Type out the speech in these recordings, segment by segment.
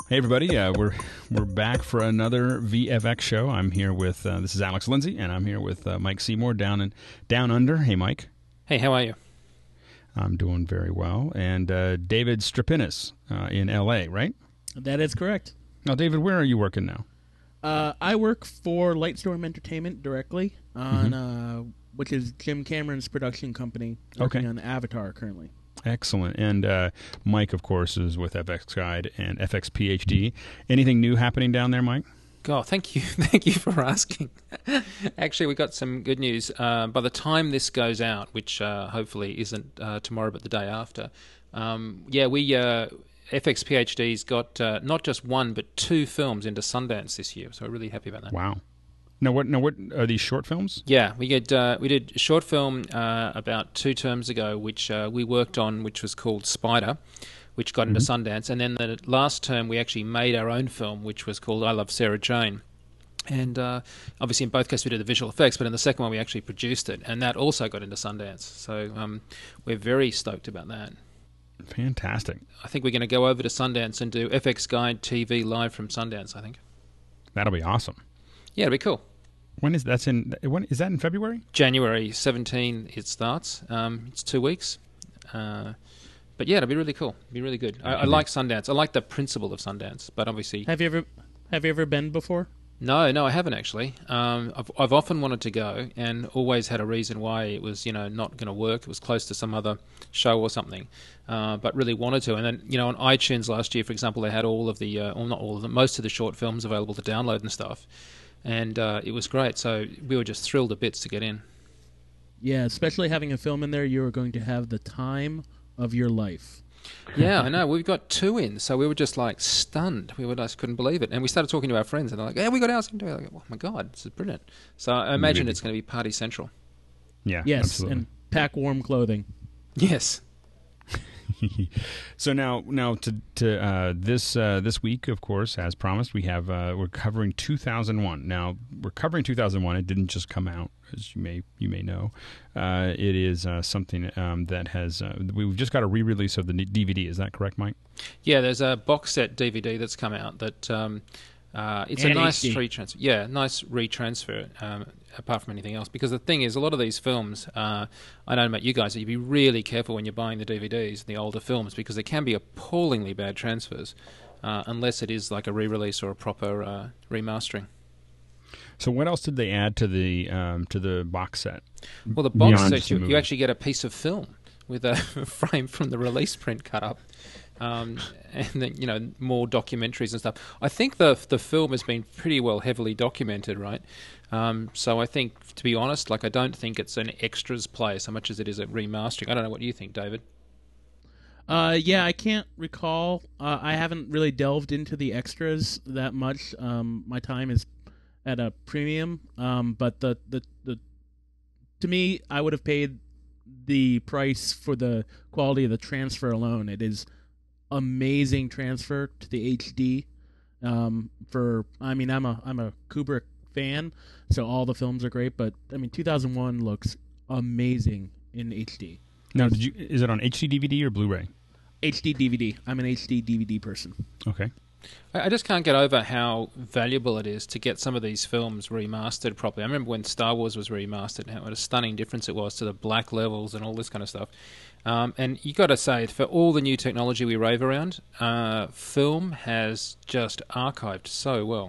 Hey everybody, we're back for another VFX show. I'm here with this is Alex Lindsay, and I'm here with Mike Seymour down under. Hey Mike. Hey, how are you? I'm doing very well. And David Strapinis in L.A., right? That is correct. Now, David, where are you working now? I work for Lightstorm Entertainment directly on which is Jim Cameron's production company, working on Avatar currently. Excellent. And Mike, of course, is with FX Guide and FX PhD. Anything new happening down there, Mike? God, thank you. Thank you for asking. Actually, we got some good news. By the time this goes out, which hopefully isn't tomorrow but the day after, FX PhD's got not just one but two films into Sundance this year, so we're really happy about that. Wow. Now, what are these short films? Yeah, we did a short film about 2 terms ago, which we worked on, which was called Spider, which got into Sundance, and then the last term we actually made our own film, which was called I Love Sarah Jane. And obviously in both cases we did the visual effects, but in the second one we actually produced it, and that also got into Sundance. So we're very stoked about that. Fantastic. I think we're going to go over to Sundance and do FX Guide TV live from Sundance, I think. That'll be awesome. Yeah, it'll be cool. When is that in February? January 17 it starts. It's 2 weeks. But yeah, it'll be really cool. It'll be really good. I like Sundance. I like the principle of Sundance, but obviously... Have you ever been before? No, I haven't actually. I've often wanted to go and always had a reason why it was, not going to work. It was close to some other show or something, but really wanted to. And then, on iTunes last year, for example, they had all of the, or not all of them, most of the short films available to download and stuff. And it was great. So we were just thrilled to bits to get in. Yeah, especially having a film in there, you are going to have the time of your life. Yeah, I know. We've got 2 in, so we were just like stunned. We just couldn't believe it. And we started talking to our friends, and they're like, "Yeah, we got ours into it." Like, oh my god, this is brilliant. So I imagine it's going to be party central. Yeah, yes, absolutely. And pack warm clothing. Yes. So now to this week, of course, as promised, we're covering 2001. Now we're covering 2001. It didn't just come out, as you may know. It is something that has we've just got a re-release of the DVD. Is that correct, Mike? Yeah, there's a box set DVD that's come out that it's a nice retransfer. Yeah, nice retransfer. Apart from anything else, because the thing is, a lot of these films, I don't know about you guys, you'd be really careful when you're buying the DVDs, the older films, because they can be appallingly bad transfers, unless it is like a re-release or a proper remastering. So what else did they add to the box set? Well, the box set, you actually get a piece of film with a frame from the release print cut up. And then, more documentaries and stuff. I think the film has been pretty well heavily documented, right? So I think, to be honest, I don't think it's an extras play so much as it is a remastering. I don't know, what do you think, David? Yeah, I can't recall. I haven't really delved into the extras that much. My time is at a premium. But the to me, I would have paid the price for the quality of the transfer alone. It is amazing transfer to the HD. I'm a Kubrick fan, so all the films are great. But 2001 looks amazing in HD. Now, is it on HD DVD or Blu-ray? HD DVD. I'm an HD DVD person. Okay. I just can't get over how valuable it is to get some of these films remastered properly. I remember when Star Wars was remastered, what a stunning difference it was to the black levels and all this kind of stuff. And you got to say, for all the new technology we rave around, film has just archived so well.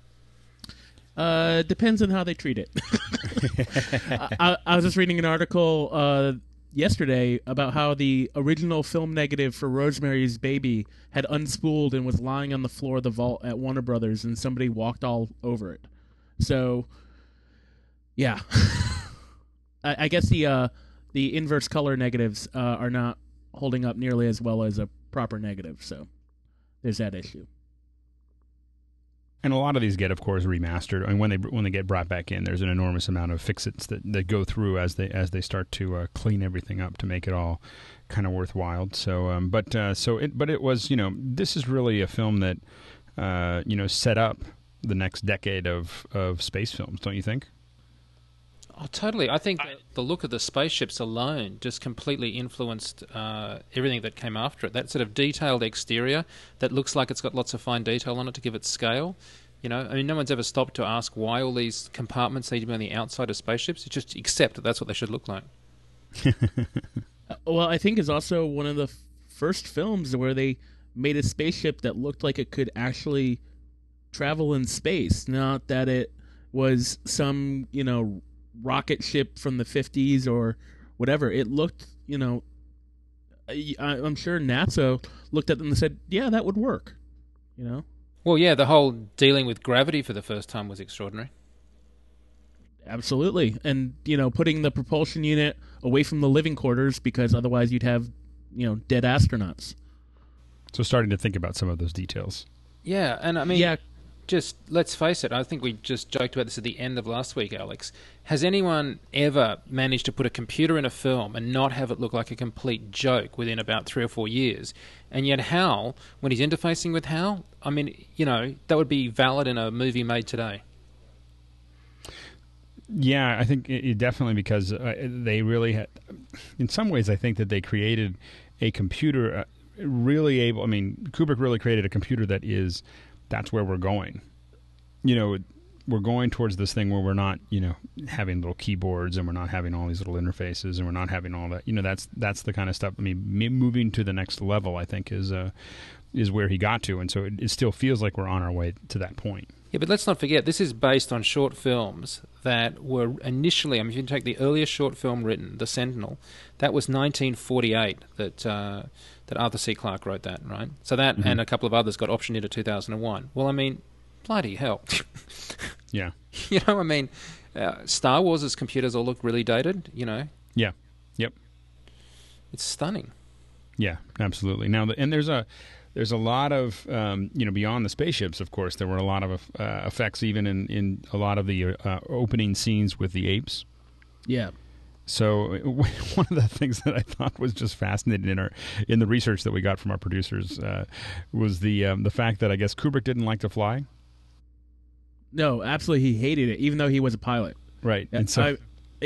Depends on how they treat it. I was just reading an article yesterday about how the original film negative for Rosemary's Baby had unspooled and was lying on the floor of the vault at Warner Brothers, and somebody walked all over it. So, yeah. I guess the inverse color negatives are not holding up nearly as well as a proper negative, so there's that issue. And a lot of these get, of course, remastered. And when they get brought back in, there's an enormous amount of fix-its that go through as they start to clean everything up to make it all kind of worthwhile. So, but it was, this is really a film that set up the next decade of space films, don't you think? Oh, totally. I think the look of the spaceships alone just completely influenced everything that came after it. That sort of detailed exterior that looks like it's got lots of fine detail on it to give it scale. You know, I mean, no one's ever stopped to ask why all these compartments need to be on the outside of spaceships. It's just accept that that's what they should look like. Well, I think it's also one of the first films where they made a spaceship that looked like it could actually travel in space, not that it was some, rocket ship from the 50s or whatever. It looked, I'm sure NASA looked at them and said, yeah, that would work, Well, yeah, the whole dealing with gravity for the first time was extraordinary. Absolutely. And, putting the propulsion unit away from the living quarters because otherwise you'd have, dead astronauts. So starting to think about some of those details. Yeah, and I mean, just let's face it, I think we just joked about this at the end of last week, Alex. Has anyone ever managed to put a computer in a film and not have it look like a complete joke within about 3 or 4 years? And yet Hal, when he's interfacing with Hal, I mean, that would be valid in a movie made today. Yeah, I think it definitely, because they really had, in some ways, I think that they created a computer really able, I mean, Kubrick really created a computer that's where we're going. We're going towards this thing where we're not, having little keyboards and we're not having all these little interfaces and we're not having all that. That's the kind of stuff. I mean, moving to the next level, I think, is where he got to, and so it still feels like we're on our way to that point. Yeah, but let's not forget, this is based on short films that were initially, I mean, if you take the earliest short film written, The Sentinel, that was 1948 that Arthur C. Clarke wrote that, right? So that and a couple of others got optioned into 2001. Well, I mean, bloody hell. Yeah. I mean, Star Wars' computers all look really dated, Yeah. Yep. It's stunning. Yeah, absolutely. Now, and there's a lot of, beyond the spaceships, of course, there were a lot of effects even in a lot of the opening scenes with the apes. Yeah. So one of the things that I thought was just fascinating in the research that we got from our producers was the fact that I guess Kubrick didn't like to fly. No, absolutely, he hated it, even though he was a pilot. Right, and so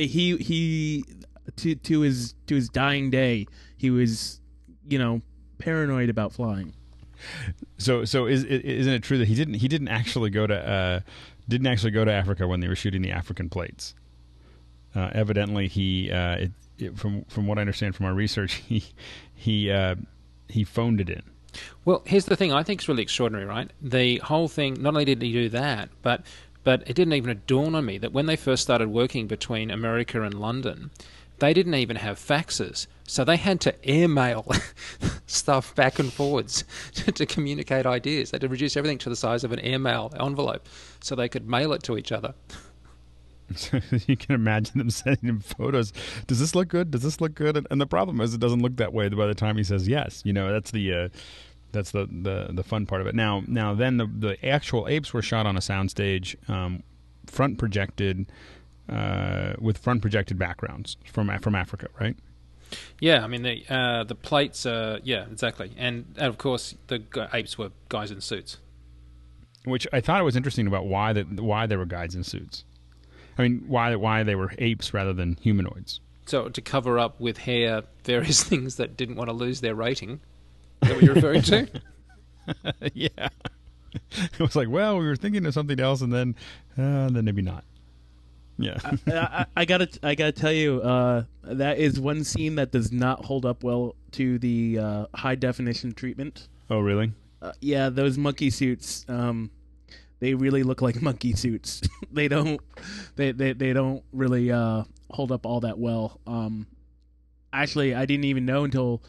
he to his dying day, he was, paranoid about flying. So isn't it true that he didn't actually go to Africa when they were shooting the African plates? Evidently, from what I understand from our research, he phoned it in. Well, here's the thing I think is really extraordinary, right? The whole thing, not only did he do that, but it didn't even dawn on me that when they first started working between America and London, they didn't even have faxes. So they had to airmail stuff back and forwards to communicate ideas. They had to reduce everything to the size of an airmail envelope so they could mail it to each other. So you can imagine them sending him photos. Does this look good? Does this look good? And the problem is, it doesn't look that way by the time he says yes. That's the fun part of it. Now then the actual apes were shot on a soundstage, front projected, with front projected backgrounds from Africa, right? Yeah, I mean the plates. Yeah, exactly. And of course the apes were guys in suits. Which I thought it was interesting about why they were guys in suits. I mean, why they were apes rather than humanoids. So to cover up with hair various things that didn't want to lose their rating. Is that what you're referring to? Yeah. It was like, well, we were thinking of something else, and then maybe not. Yeah. I gotta tell you, that is one scene that does not hold up well to the high definition treatment. Oh, really? Yeah, those monkey suits. They really look like monkey suits. They don't really hold up all that well. Actually, I didn't even know until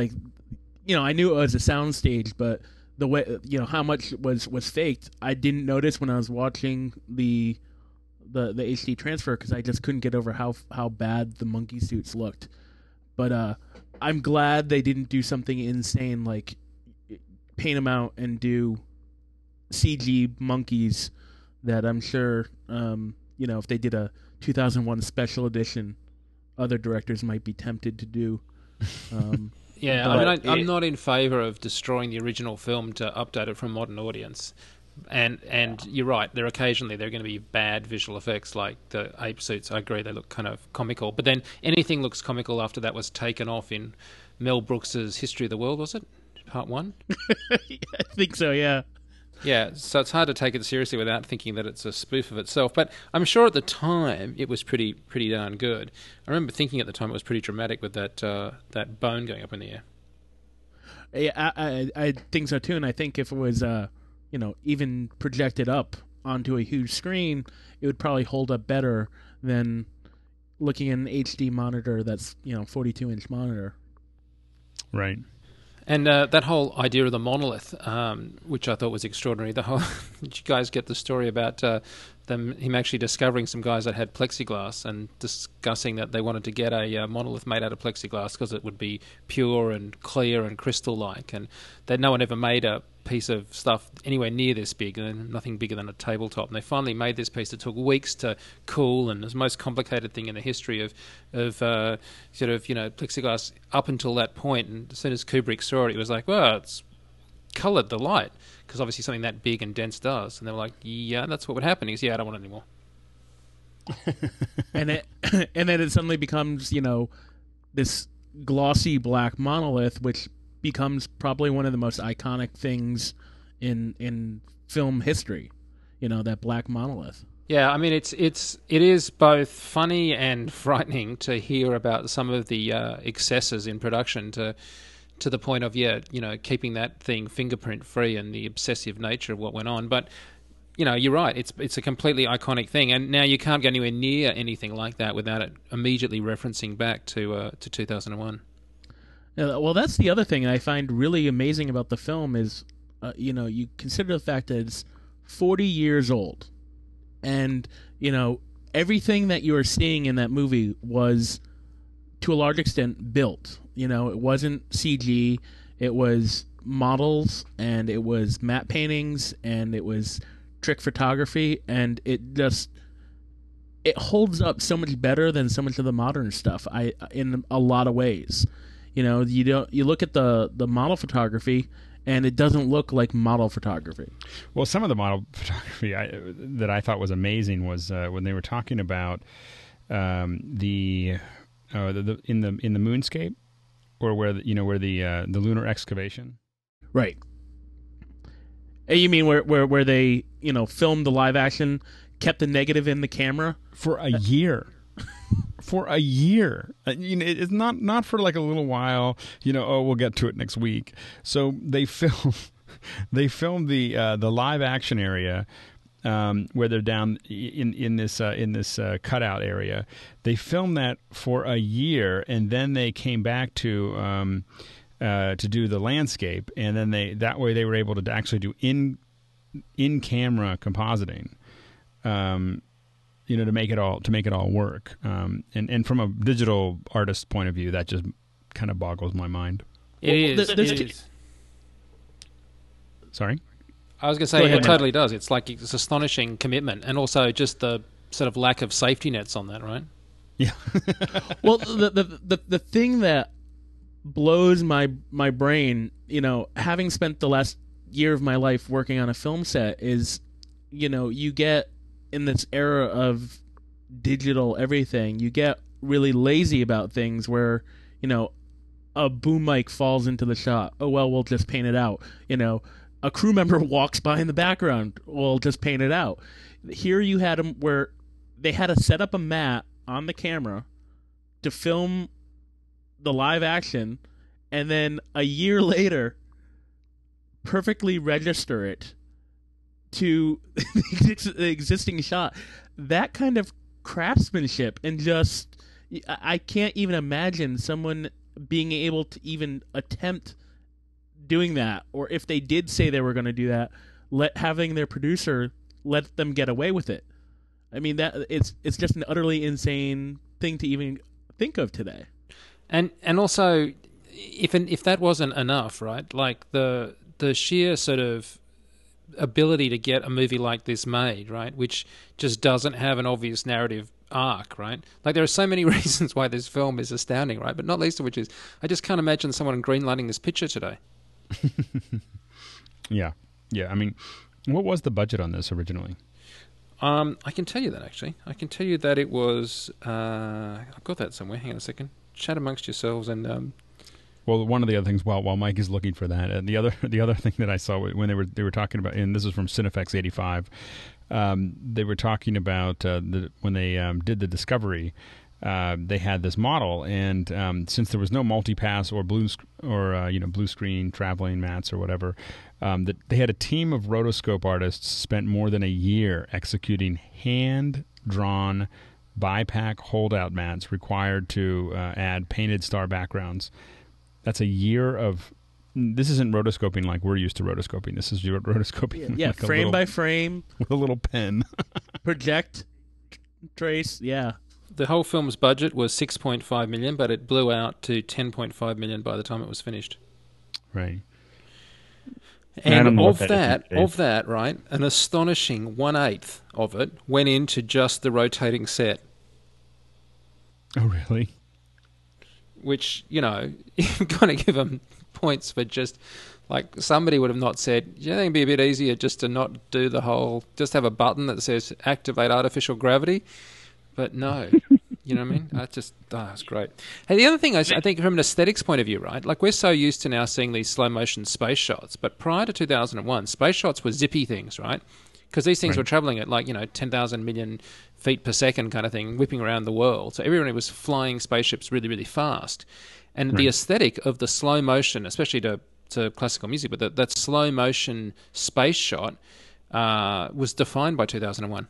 I knew it was a soundstage, but the way how much was faked, I didn't notice when I was watching the HD transfer because I just couldn't get over how bad the monkey suits looked. But I'm glad they didn't do something insane like paint them out and do CG monkeys that I'm sure, if they did a 2001 special edition, other directors might be tempted to do. Yeah, I mean, I'm not in favour of destroying the original film to update it for a modern audience. And you're right. There are going to be bad visual effects, like the ape suits. I agree, they look kind of comical. But then anything looks comical after that was taken off in Mel Brooks's History of the World, was it? Part 1? I think so, yeah. Yeah, so it's hard to take it seriously without thinking that it's a spoof of itself. But I'm sure at the time it was pretty darn good. I remember thinking at the time it was pretty dramatic with that bone going up in the air. Yeah, I think so too, and I think if it was even projected up onto a huge screen, it would probably hold up better than looking at an HD monitor that's 42-inch monitor. Right. And that whole idea of the monolith, which I thought was extraordinary. Did you guys get the story about him actually discovering some guys that had plexiglass and discussing that they wanted to get a monolith made out of plexiglass because it would be pure and clear and crystal-like, and that no one ever made a piece of stuff anywhere near this big, and nothing bigger than a tabletop. And they finally made this piece that took weeks to cool, and was the most complicated thing in the history of plexiglass up until that point. And as soon as Kubrick saw it, he was like, well, it's coloured the light, because obviously something that big and dense does. And they were like, yeah, that's what would happen. He goes, yeah, I don't want it anymore. and then it suddenly becomes, this glossy black monolith, which becomes probably one of the most iconic things in film history. That black monolith. Yeah, I mean, it is both funny and frightening to hear about some of the excesses in production to the point of keeping that thing fingerprint free and the obsessive nature of what went on. But you're right. It's a completely iconic thing, and now you can't go anywhere near anything like that without it immediately referencing back to 2001. Well, that's the other thing I find really amazing about the film is, you consider the fact that it's 40 years old, and everything that you are seeing in that movie was, to a large extent, built. It wasn't CG. It was models, and it was matte paintings, and it was trick photography, and it holds up so much better than so much of the modern stuff. In a lot of ways. You look at the model photography, and it doesn't look like model photography. Well, some of the model photography that I thought was amazing was when they were talking about the in the moonscape, or where the lunar excavation. Right. You mean where they filmed the live action, kept the negative in the camera for a year. For a year, it's not for like a little while. We'll get to it next week. So they filmed the live action area where they're down in this cutout area. They filmed that for a year, and then they came back to do the landscape, and then that way they were able to actually do in camera compositing. To make it all work, and from a digital artist point of view, that just kind of boggles my mind. It is. Sorry, I was going to say it totally does. It's like it's astonishing commitment, and also just the sort of lack of safety nets on that, right? Yeah. Well, the thing that blows my brain, having spent the last year of my life working on a film set, is, you get, in this era of digital everything, you get really lazy about things where, a boom mic falls into the shot. Oh, well, we'll just paint it out. A crew member walks by in the background. We'll just paint it out. Here you had them where they had to set up a mat on the camera to film the live action, and then a year later perfectly register it to the existing shot. That kind of craftsmanship, and just, I can't even imagine someone being able to even attempt doing that, or if they did say they were going to do that, having their producer let them get away with it. I mean, that it's just an utterly insane thing to even think of today. And also, if that wasn't enough, right? Like the sheer sort of ability to get a movie like this made, right, which just doesn't have an obvious narrative arc, right? Like, there are so many reasons why this film is astounding, right? But not least of which is, I just can't imagine someone greenlighting this picture today. Yeah. I mean, What was the budget on this originally? I can tell you that, actually. I can tell you that it was... I've got that somewhere. Hang on a second. Chat amongst yourselves and... Well, one of the other things while Mike is looking for that, the other thing that I saw when they were talking about, and this is from Cinefex 85, they were talking about when they did the Discovery, they had this model, and since there was no multipass or blue screen traveling mats or whatever, that they had a team of rotoscope artists spent more than a year executing hand-drawn bipack holdout mats required to add painted star backgrounds. That's a year of... This isn't rotoscoping like we're used to rotoscoping. This is your rotoscoping. Yeah, like frame by frame. With a little pen. Project, trace, yeah. The whole film's budget was $6.5 million, but it blew out to $10.5 million by the time it was finished. Right. And of that, right, an astonishing 1/8 of it went into just the rotating set. Oh, really? Which, you've got to give them points for just, like, somebody would have not said, do you think it'd be a bit easier just to not do the whole, just have a button that says activate artificial gravity? But no, you know what I mean? That's great. Hey, the other thing I think from an aesthetics point of view, right, like we're so used to now seeing these slow motion space shots, but prior to 2001, space shots were zippy things, right? Because these things were traveling at 10,000 million feet per second kind of thing, whipping around the world. So everybody was flying spaceships really, really fast. And the aesthetic of the slow motion, especially to classical music, but that slow motion space shot was defined by 2001.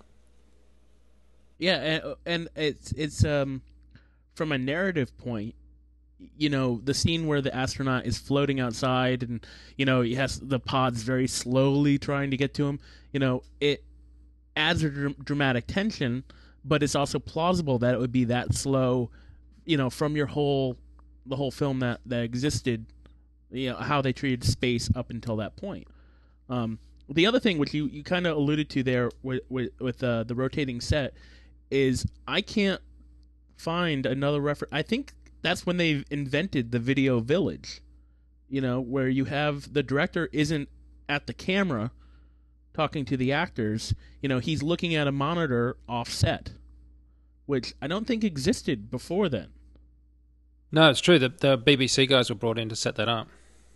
Yeah, and it's from a narrative point, the scene where the astronaut is floating outside and, he has the pods very slowly trying to get to him, it adds a dramatic tension, but it's also plausible that it would be that slow, from the whole film that existed, how they treated space up until that point. The other thing, which you kind of alluded to there with the rotating set, is I can't find another reference. I think that's when they invented the video village, where you have the director isn't at the camera talking to the actors, he's looking at a monitor offset, which I don't think existed before then. No, it's true. The BBC guys were brought in to set that up.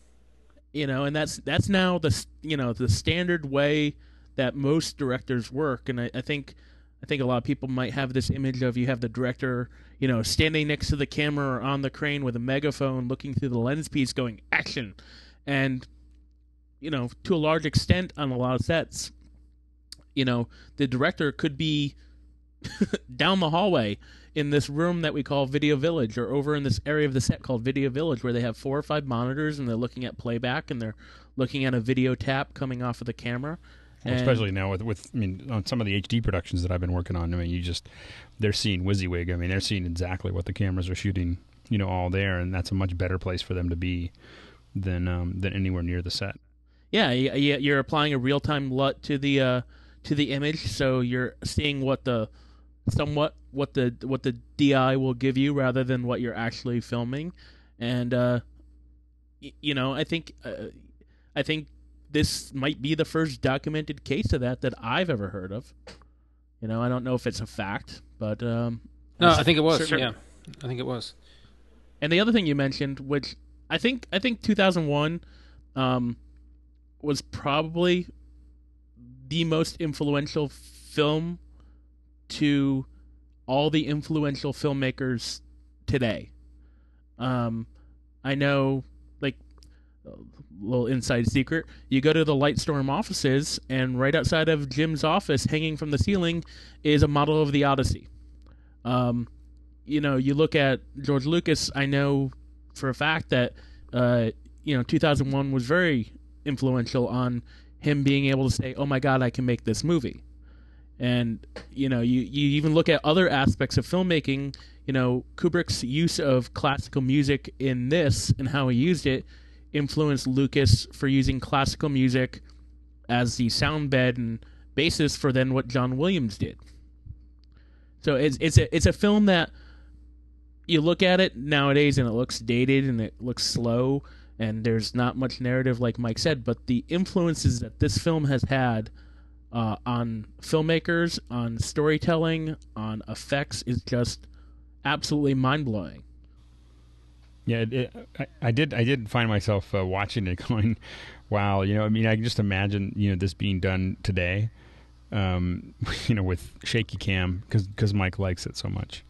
And that's now the standard way that most directors work, and I think a lot of people might have this image of you have the director, standing next to the camera or on the crane with a megaphone looking through the lens piece going, action. And, to a large extent on a lot of sets, the director could be down the hallway in this room that we call Video Village, or over in this area of the set called Video Village, where they have 4 or 5 monitors and they're looking at playback and they're looking at a video tap coming off of the camera. Well, especially now with on some of the HD productions that I've been working on, they're seeing WYSIWYG. They're seeing exactly what the cameras are shooting, all there, and that's a much better place for them to be than anywhere near the set. Yeah, you're applying a real-time LUT to the image, so you're seeing what the DI will give you rather than what you're actually filming, and I think this might be the first documented case of that I've ever heard of. I don't know if it's a fact, but no, I think it was. Yeah, I think it was. And the other thing you mentioned, which I think 2001 was probably the most influential film to all the influential filmmakers today. I know, like, a little inside secret, you go to the Lightstorm offices, and right outside of Jim's office, hanging from the ceiling, is a model of the Odyssey. You look at George Lucas, I know for a fact that 2001 was very influential on him being able to say, oh my God, I can make this movie. And, you even look at other aspects of filmmaking, Kubrick's use of classical music in this and how he used it influenced Lucas for using classical music as the sound bed and basis for then what John Williams did. So it's a film that you look at it nowadays and it looks dated and it looks slow, and there's not much narrative, like Mike said, but the influences that this film has had on filmmakers, on storytelling, on effects is just absolutely mind-blowing. Yeah, I did find myself watching it going, wow, I mean, I can just imagine, this being done today, with shaky cam, because Mike likes it so much,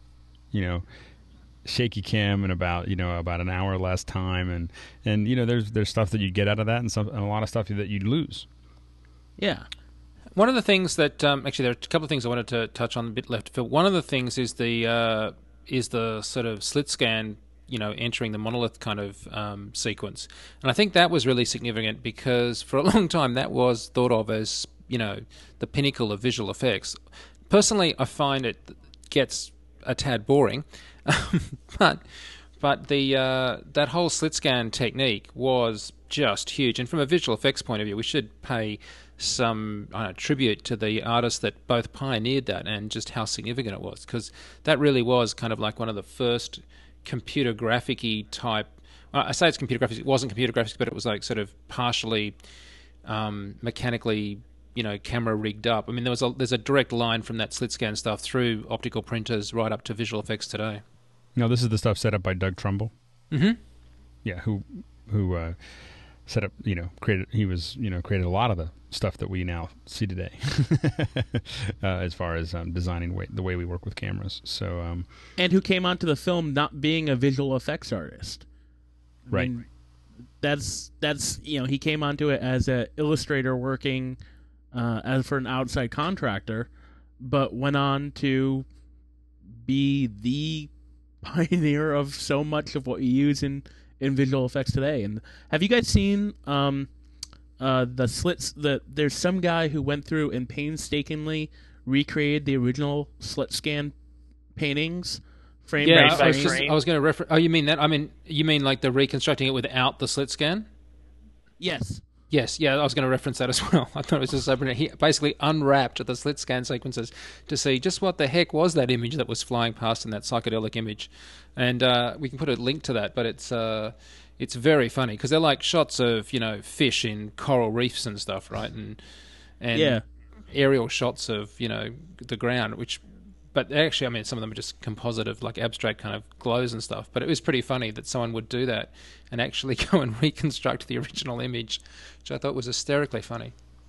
shaky cam and about an hour less time, and there's stuff that you get out of that, and a lot of stuff that you'd lose. Yeah. One of the things that actually there are a couple of things I wanted to touch on a bit left. One of the things is the sort of slit scan, entering the monolith kind of sequence, and I think that was really significant because for a long time that was thought of as the pinnacle of visual effects. Personally, I find it gets a tad boring, but the that whole slit scan technique was just huge, and from a visual effects point of view, we should pay some tribute to the artists that both pioneered that and just how significant it was, because that really was kind of like one of the first computer graphic-y type. I say it's computer graphics. It wasn't computer graphics, but it was like sort of partially mechanically, camera rigged up. I mean, there's a direct line from that slit scan stuff through optical printers right up to visual effects today. No, this is the stuff set up by Doug Trumbull. Mm-hmm. Yeah, who set up, created a lot of the stuff that we now see today, as far as designing the way we work with cameras. So, and who came onto the film not being a visual effects artist, right? That's he came onto it as an illustrator working as for an outside contractor, but went on to be the pioneer of so much of what you use in visual effects today. And have you guys seen the slits? There's some guy who went through and painstakingly recreated the original slit scan paintings, frame by frame. I was going to reference. Oh, you mean that? I mean, you mean like the reconstructing it without the slit scan? Yes. Yes, yeah, I was going to reference that as well. I thought it was just open. He basically unwrapped the slit scan sequences to see just what the heck was that image that was flying past in that psychedelic image, and we can put a link to that. But it's very funny because they're like shots of fish in coral reefs and stuff, right? And yeah, aerial shots of the ground, which. But actually, I mean, some of them are just composite of like abstract kind of glows and stuff. But it was pretty funny that someone would do that and actually go and reconstruct the original image, which I thought was hysterically funny.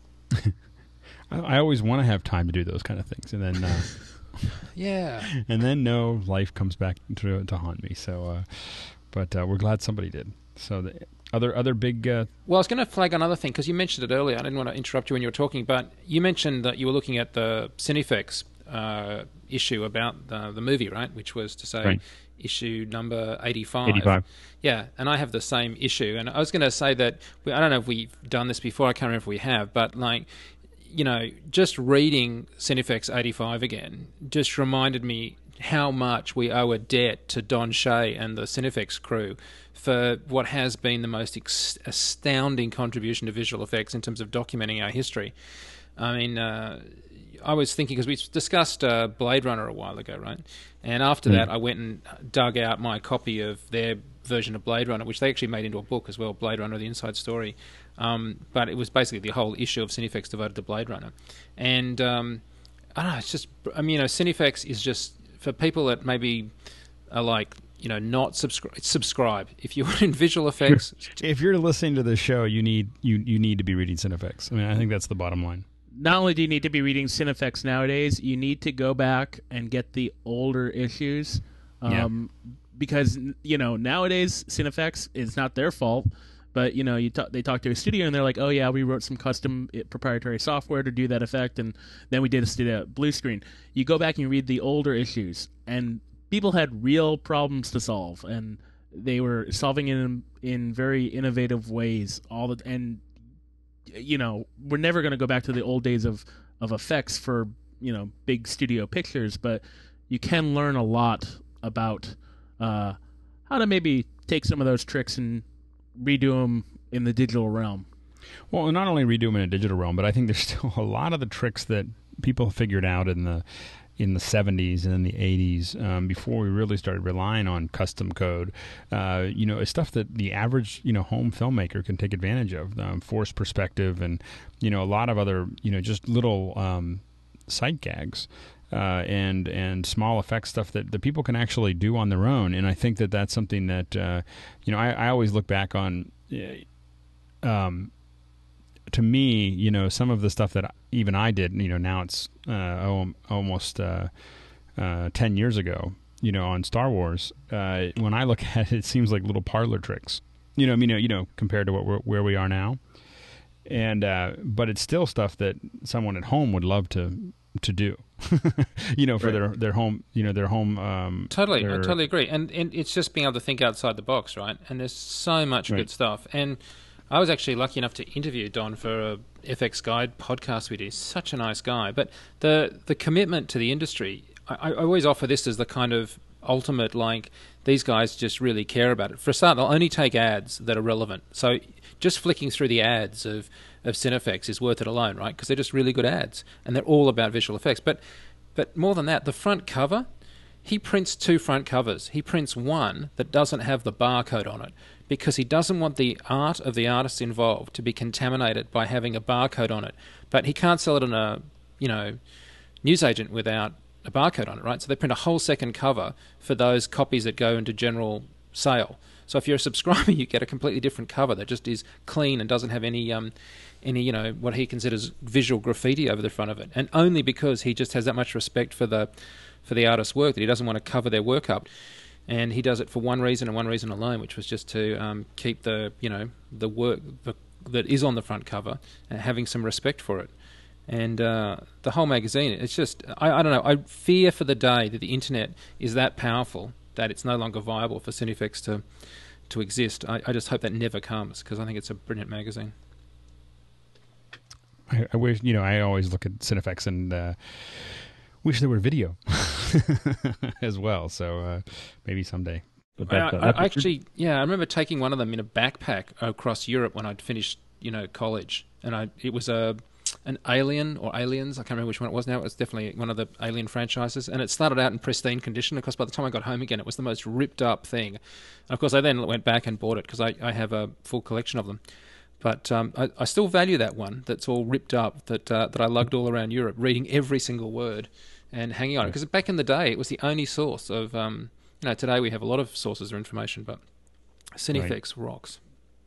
I always want to have time to do those kind of things, and then yeah, and then life comes back to haunt me. So, but we're glad somebody did. So the other big. Well, I was going to flag another thing because you mentioned it earlier. I didn't want to interrupt you when you were talking, but you mentioned that you were looking at the Cinefex issue about the movie, right? Which was to say issue number 85. 85. Yeah, and I have the same issue. And I was going to say that, I don't know if we've done this before, I can't remember if we have, but like, just reading Cinefex 85 again just reminded me how much we owe a debt to Don Shea and the Cinefex crew for what has been the most astounding contribution to visual effects in terms of documenting our history. I mean, I was thinking, because we discussed Blade Runner a while ago, right? And after that, I went and dug out my copy of their version of Blade Runner, which they actually made into a book as well, Blade Runner, The Inside Story. But it was basically the whole issue of Cinefex devoted to Blade Runner. And I don't know, it's just, I mean, Cinefex is just, for people that maybe are like, not subscribe. If you're in visual effects... If you're listening to this show, you need to be reading Cinefex. I mean, I think that's the bottom line. Not only do you need to be reading Cinefex nowadays, you need to go back and get the older issues. Because, nowadays Cinefex, it's not their fault, but, they talk to a studio and they're like, oh, yeah, we wrote some custom proprietary software to do that effect, and then we did a blue screen. You go back and you read the older issues, and people had real problems to solve, and they were solving it in very innovative ways. We're never going to go back to the old days of effects for, big studio pictures, but you can learn a lot about how to maybe take some of those tricks and redo them in the digital realm. Well, not only redo them in a digital realm, but I think there's still a lot of the tricks that people figured out in the in the 70s and in the 80s, before we really started relying on custom code, is stuff that the average, home filmmaker can take advantage of. Force perspective and, a lot of other, just little sight gags. And small effect stuff that the people can actually do on their own. And I think that that's something that, I always look back on, to me, some of the stuff that even I did, now it's almost 10 years ago, on Star Wars. When I look at it, it seems like little parlor tricks, compared to where we are now. And but it's still stuff that someone at home would love to do, for their home, their home. Totally, I totally agree. And it's just being able to think outside the box, right? And there's so much good stuff. And I was actually lucky enough to interview Don for a FX Guide podcast we did. He's such a nice guy. But the commitment to the industry, I always offer this as the kind of ultimate, like, these guys just really care about it. For a start, they'll only take ads that are relevant. So just flicking through the ads of Cinefex is worth it alone, right? Because they're just really good ads, and they're all about visual effects. But more than that, the front cover, he prints 2 front covers. He prints one that doesn't have the barcode on it because he doesn't want the art of the artists involved to be contaminated by having a barcode on it. But he can't sell it on a, newsagent without a barcode on it, right? So they print a whole second cover for those copies that go into general sale. So if you're a subscriber, you get a completely different cover that just is clean and doesn't have any what he considers visual graffiti over the front of it. And only because he just has that much respect for the artist's work that he doesn't want to cover their work up. And he does it for one reason and one reason alone, which was just to keep the work that is on the front cover and having some respect for it. And the whole magazine, it's just, I don't know, I fear for the day that the internet is that powerful that it's no longer viable for Cinefex to exist. I just hope that never comes, because I think it's a brilliant magazine. I wish, I always look at Cinefex and wish there were video as well. So maybe someday. But I remember taking one of them in a backpack across Europe when I'd finished, college, and it was an Alien or Aliens, I can't remember which one it was now. It was definitely one of the Alien franchises, and it started out in pristine condition. Of course, by the time I got home again, it was the most ripped up thing. And of course, I then went back and bought it because I have a full collection of them. But I still value that one that's all ripped up, that I lugged all around Europe, reading every single word and hanging on it. Because back in the day, it was the only source of, today we have a lot of sources of information, but Cinefex rocks.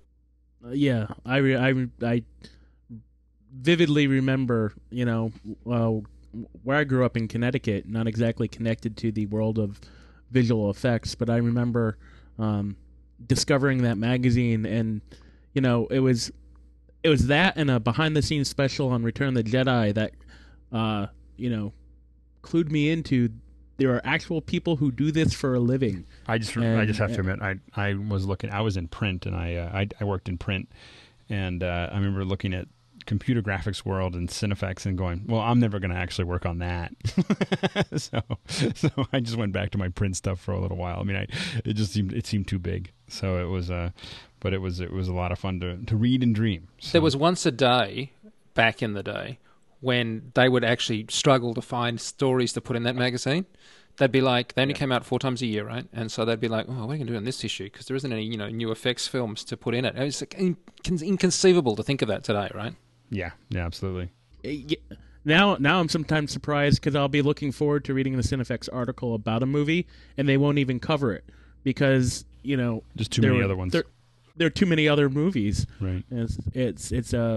I vividly remember, where I grew up in Connecticut, not exactly connected to the world of visual effects, but I remember discovering that magazine, and it was that and a behind-the-scenes special on Return of the Jedi that clued me into there are actual people who do this for a living. I just have to admit, I was in print, and I worked in print, and I remember looking at Computer Graphics World and Cinefex and going, well, I'm never going to actually work on that. so I just went back to my print stuff for a little while. I mean, it seemed too big. So it was, but it was a lot of fun to read and dream. So. There was once a day back in the day when they would actually struggle to find stories to put in that magazine. They'd be like, they only came out 4 times a year, right? And so they'd be like, oh, what are we going to do in this issue? Because there isn't any, new effects films to put in it. It's like inconceivable to think of that today, right? Yeah, absolutely. Now I'm sometimes surprised because I'll be looking forward to reading the Cinefex article about a movie, and they won't even cover it because just too many other ones. There are too many other movies. Right. It's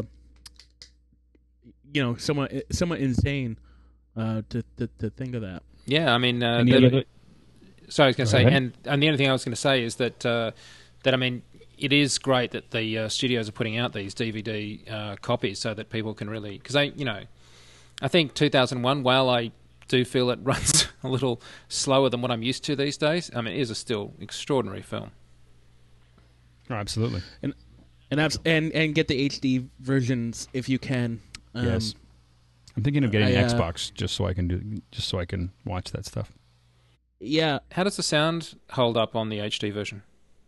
somewhat insane to think of that. Yeah, I mean, I was going to say, and the only thing I was going to say is that I mean, it is great that the studios are putting out these DVD copies so that people can really, because I think 2001, while I do feel it runs a little slower than what I'm used to these days, I mean, it is a still extraordinary film. Oh, absolutely, and get the HD versions if you can. Yes, I'm thinking of getting an Xbox just so I can watch that stuff. Yeah. How does the sound hold up on the HD version?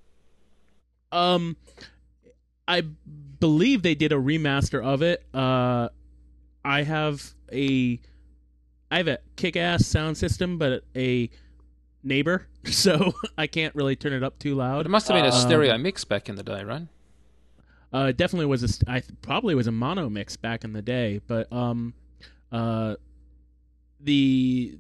I believe they did a remaster of it. I I have a kick-ass sound system, but a neighbor, so I can't really turn it up too But loud. it must have been a stereo mix back in the day, right? It definitely was probably was a mono mix back in the day, but the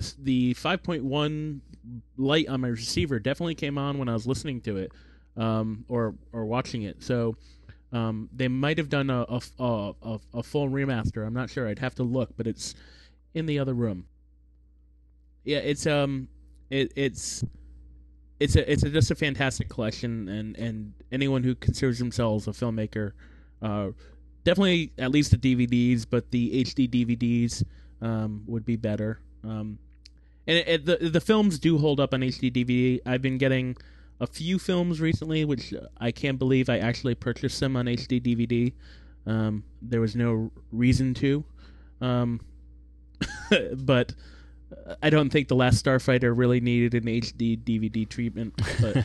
5.1 light on my receiver definitely came on when I was listening to it, or watching it. So they might have done a full remaster. I'm not sure. I'd have to look, but it's in the other room. Yeah, it's just a fantastic collection, and anyone who considers themselves a filmmaker, definitely at least the DVDs, but the HD DVDs would be better. And the films do hold up on HD DVD. I've been getting a few films recently, which I can't believe I actually purchased them on HD DVD. There was no reason to, but I don't think The Last Starfighter really needed an HD DVD treatment. But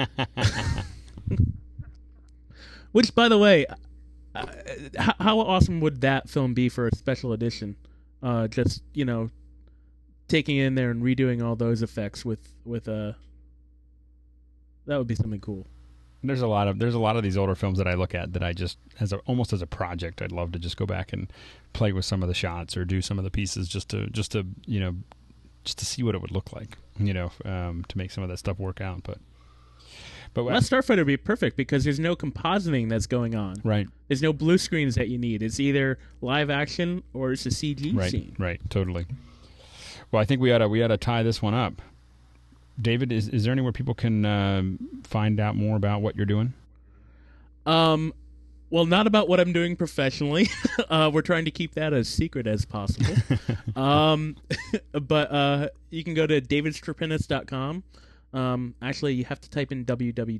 which, by the way, how awesome would that film be for a special edition? Just, taking in there and redoing all those effects with that would be something cool. There's a lot of these older films that I look at that I just almost as a project I'd love to just go back and play with some of the shots or do some of the pieces just to see what it would look like, to make some of that stuff work out. But Last Starfighter would be perfect because there's no compositing that's going on. Right. There's no blue screens that you need. It's either live action or it's a CG scene. Right. Totally. Well, I think we ought to tie this one up. David, is there anywhere people can find out more about what you're doing? Well, not about what I'm doing professionally. We're trying to keep that as secret as possible. But you can go to davidstrapinis.com. Actually, you have to type in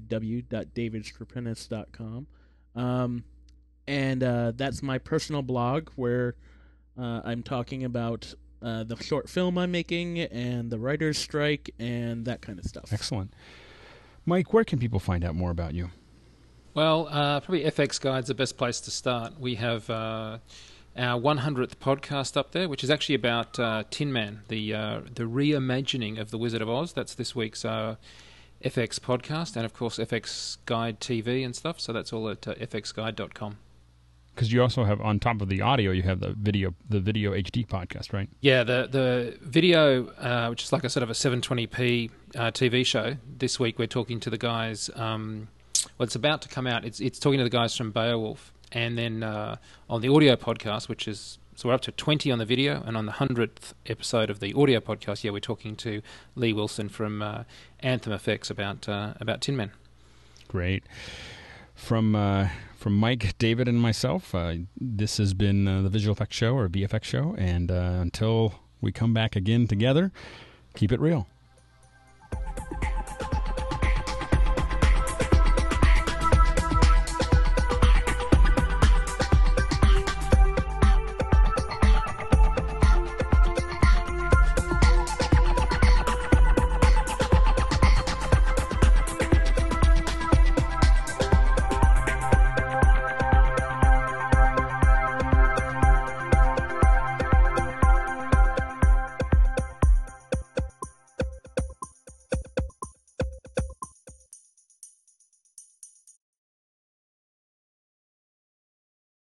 www.davidstrapinis.com. And that's my personal blog where I'm talking about the short film I'm making and the writer's strike and that kind of stuff. Excellent. Mike, where can people find out more about you? Well, probably FX Guide's the best place to start. We have our 100th podcast up there, which is actually about Tin Man, the reimagining of The Wizard of Oz. That's this week's FX podcast, and of course FX Guide TV and stuff. So that's all at fxguide.com. Because you also have, on top of the audio, you have the video HD podcast, right? Yeah, the video, which is like a sort of a 720p TV show. This week we're talking to the guys. It's about to come out. It's talking to the guys from Beowulf, and then on the audio podcast, which is so we're up to 20 on the video, and on the 100th episode of the audio podcast, we're talking to Lee Wilson from Anthem Effects about Tin Man. Great. From Mike, David, and myself, this has been the Visual Effects Show, or VFX Show, and until we come back again together, keep it real.